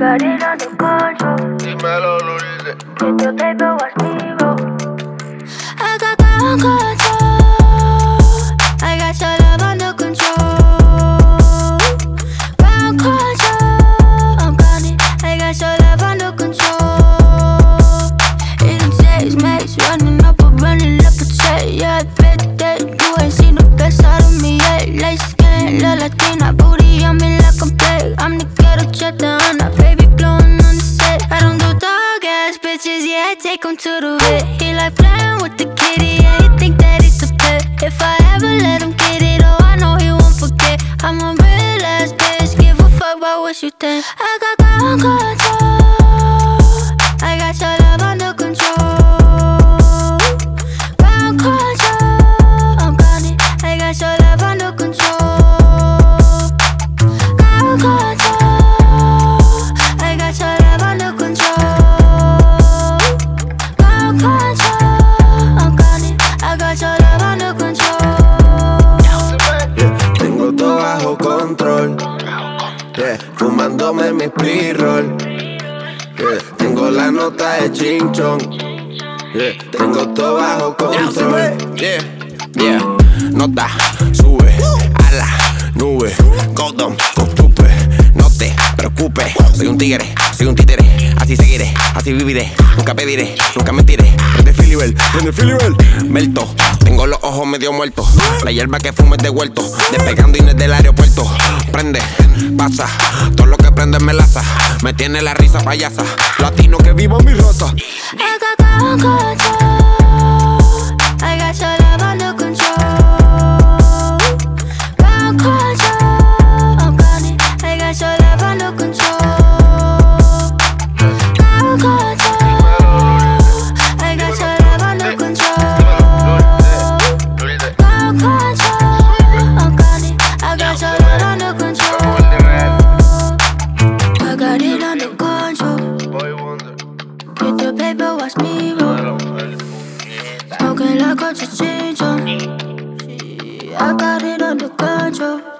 got it under control. Dímelo, Lourdes. Get your paper, watch me roll. I got control. I got your love under control. Ground control. I'm gunning. I got your love under control. It takes mates running up or running up a check. Yeah, I bet that you ain't seen the best out of me yet. Light skin, la Latina, booty on me like I'm black. I'm the ghetto cheddar on that baby blowing on the set. I don't do dog ass bitches, yeah, I take 'em to the vet. He like playing with the kitty, yeah, he think that it's a pet. If I ever let him get it, oh, I know he won't forget. I'm a real ass bitch, give a fuck about what you think. I got control. I got your love under control. Ground control. I'm gunning. I got your love under control. Ground control. I got your love under control. Ground control. I'm gunning. I got your love under control. Yeah, tengo todo bajo control. Yeah, fumándome mi pre-roll. Yeah, tengo la nota de chinchón. Yeah, tengo todo bajo control. Yeah, yeah, nota, sube a la nube. Go dumb, go stupid. No te preocupes, soy un tigre, soy un títere. Así seguiré, así viviré. Nunca pediré, nunca mentiré. Prende Filibel, Melto. Tengo los ojos medio muertos. La hierba que fumo es de huerto. Despegando y no es del aeropuerto. Prende, pasa. Todo lo que prende me laza. Me tiene la risa payasa. Latino que viva mi raza. I got control. I got your love under control. Ground control. I'm gunning. I got your love under control. Ground control. I got your love under control. Ground control. I'm gunning. I got your love under control. I got it under control. Boy Wonder. Get your paper, watch me roll. Smoking like a chinchon. I got it under control.